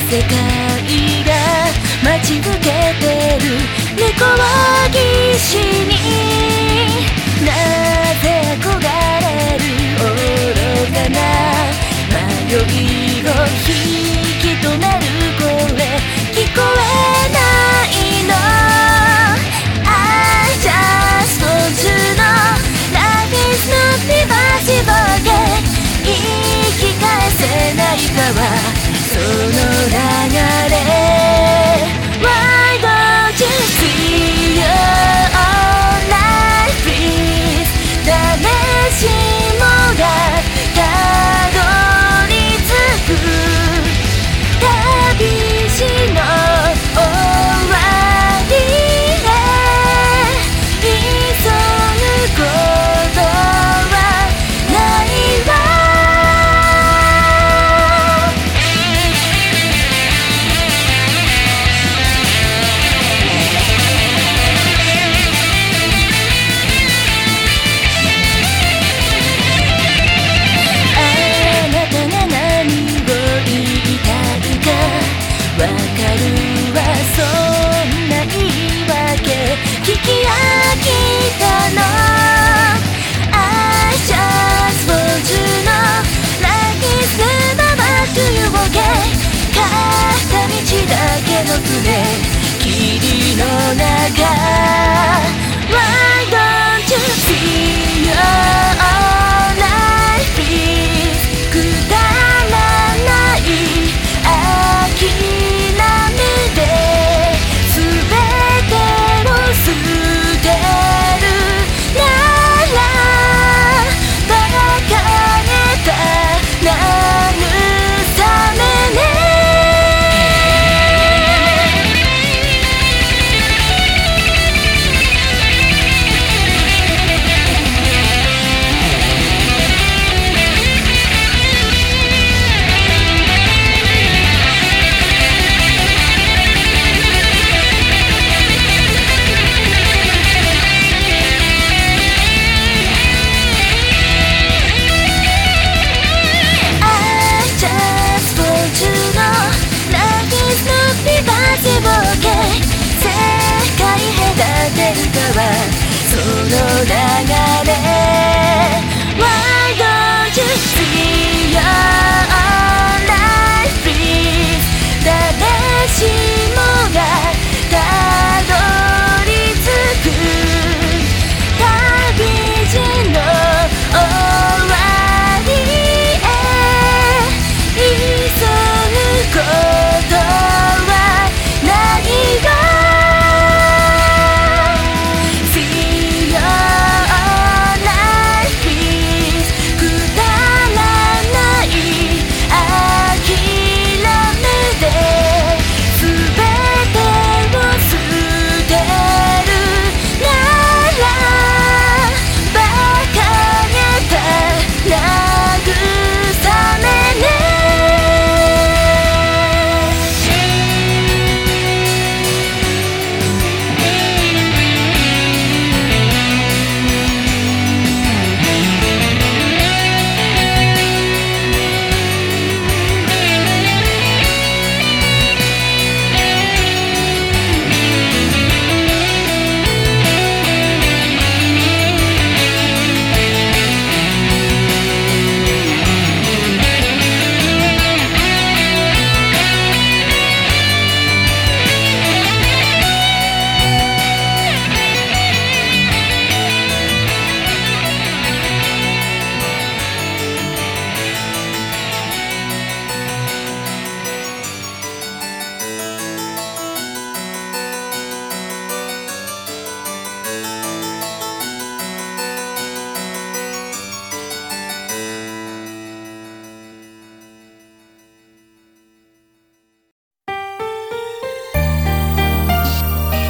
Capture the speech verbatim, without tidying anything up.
世界が待ち受けてる猫はぎしになぜ憧れる愚かな迷いを引き止める声聞こえないの I just want to know life is not reversible 言い聞かせないかはその流れ Why don't you see your own life please 誰しもがたどり着く旅路の終わりへ急ぐことはないわわかるわそんな言い訳聞き飽きたの I just want to know Life is never back to you again 片道だけの船霧の中